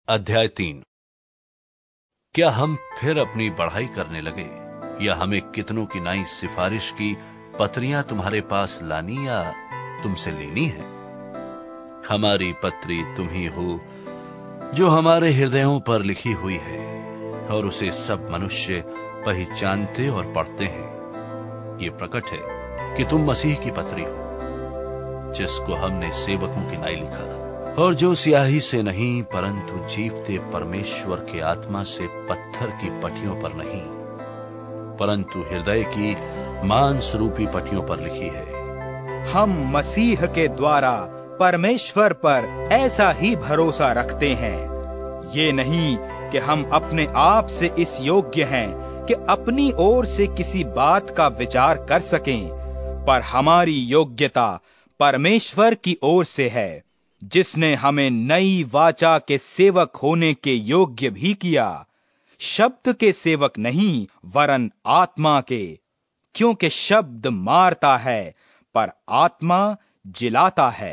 अध्याय 3। क्या हम फिर अपनी बढ़ाई करने लगे, या हमें कितनों की नई सिफारिश की पत्रियां तुम्हारे पास लानी या तुमसे लेनी है? हमारी पत्री तुम ही हो, जो हमारे हृदयों पर लिखी हुई है, और उसे सब मनुष्य पहचानते और पढ़ते हैं। ये प्रकट है कि तुम मसीह की पत्री हो, जिसको हमने सेवकों की नाई लिखा, और जो स्याही से नहीं परंतु जीवते परमेश्वर के आत्मा से पत्थर की पटियों पर नहीं, परंतु हृदय की मांस रूपी पटियों पर लिखी है। हम मसीह के द्वारा परमेश्वर पर ऐसा ही भरोसा रखते हैं, ये नहीं कि हम अपने आप से इस योग्य हैं कि अपनी ओर से किसी बात का विचार कर सकें, पर हमारी योग्यता परमेश्वर की ओर से है, जिसने हमें नई वाचा के सेवक होने के योग्य भी किया, शब्द के सेवक नहीं वरन आत्मा के, क्योंकि शब्द मारता है पर आत्मा जिलाता है।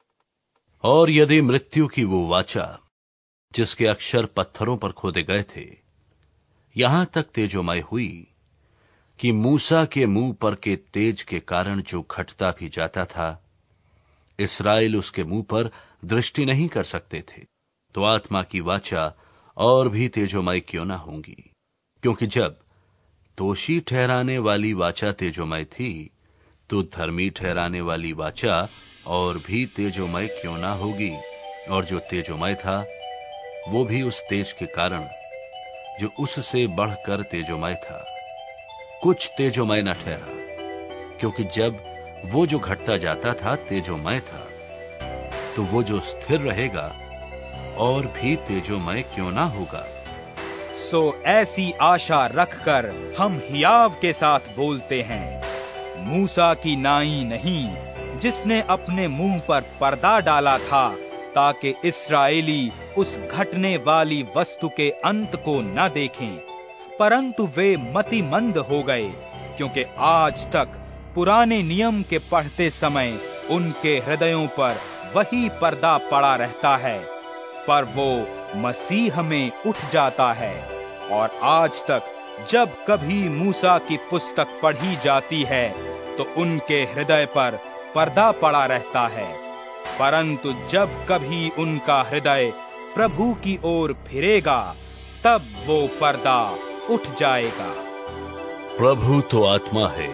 और यदि मृत्यु की वो वाचा, जिसके अक्षर पत्थरों पर खोदे गए थे, यहां तक तेजोमय हुई कि मूसा के मुंह पर के तेज के कारण जो घटता भी जाता था, इस्राएल उसके मुंह पर दृष्टि नहीं कर सकते थे, तो आत्मा की वाचा और भी तेजोमय क्यों ना होंगी? क्योंकि जब दोषी ठहराने वाली वाचा तेजोमय थी, तो धर्मी ठहराने वाली वाचा और भी तेजोमय क्यों ना होगी? और जो तेजोमय था, वो भी उस तेज के कारण जो उससे बढ़कर तेजोमय था, कुछ तेजोमय न ठहरा। क्योंकि जब वो जो घटता जाता था तेजोमय था, तो वो जो स्थिर रहेगा और भी तेजोमय क्यों ना होगा? सो ऐसी आशा रखकर हम हियाव के साथ बोलते हैं, मूसा की नाई नहीं, जिसने अपने मुंह पर पर्दा डाला था, ताकि इस्राएली उस घटने वाली वस्तु के अंत को न देखें, परंतु वे मतिमंद हो गए, क्योंकि आज तक पुराने नियम के पढ़ते समय उनके हृदयों पर वही पर्दा पड़ा रहता है, पर वो मसीह में उठ जाता है। और आज तक जब कभी मूसा की पुस्तक पढ़ी जाती है, तो उनके हृदय पर पर्दा पड़ा रहता है, परंतु जब कभी उनका हृदय प्रभु की ओर फिरेगा, तब वो पर्दा उठ जाएगा। प्रभु तो आत्मा है,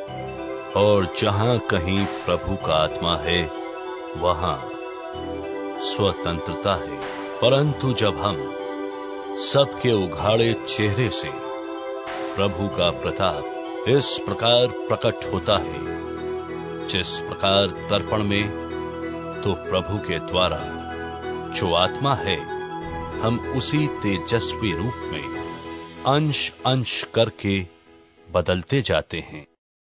और जहां कहीं प्रभु का आत्मा है, वहां स्वतंत्रता है। परंतु जब हम सबके उघाड़े चेहरे से प्रभु का प्रताप इस प्रकार प्रकट होता है, जिस प्रकार दर्पण में, तो प्रभु के द्वारा जो आत्मा है, हम उसी तेजस्वी रूप में अंश अंश करके बदलते जाते हैं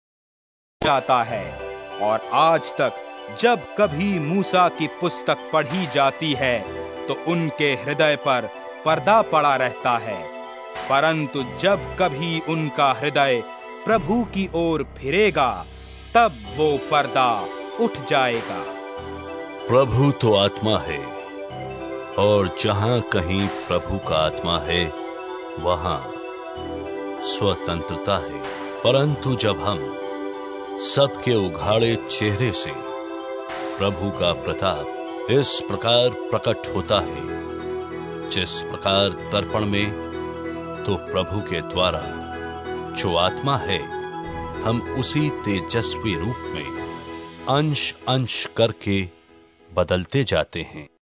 जाता है। और आज तक जब कभी मूसा की पुस्तक पढ़ी जाती है, तो उनके हृदय पर पर्दा पड़ा रहता है, परंतु जब कभी उनका हृदय प्रभु की ओर फिरेगा, तब वो पर्दा उठ जाएगा। प्रभु तो आत्मा है, और जहां कहीं प्रभु का आत्मा है, वहां स्वतंत्रता है। परंतु जब हम सबके उघाड़े चेहरे से प्रभु का प्रताप इस प्रकार प्रकट होता है, जिस प्रकार दर्पण में, तो प्रभु के द्वारा जो आत्मा है, हम उसी तेजस्वी रूप में अंश अंश करके बदलते जाते हैं।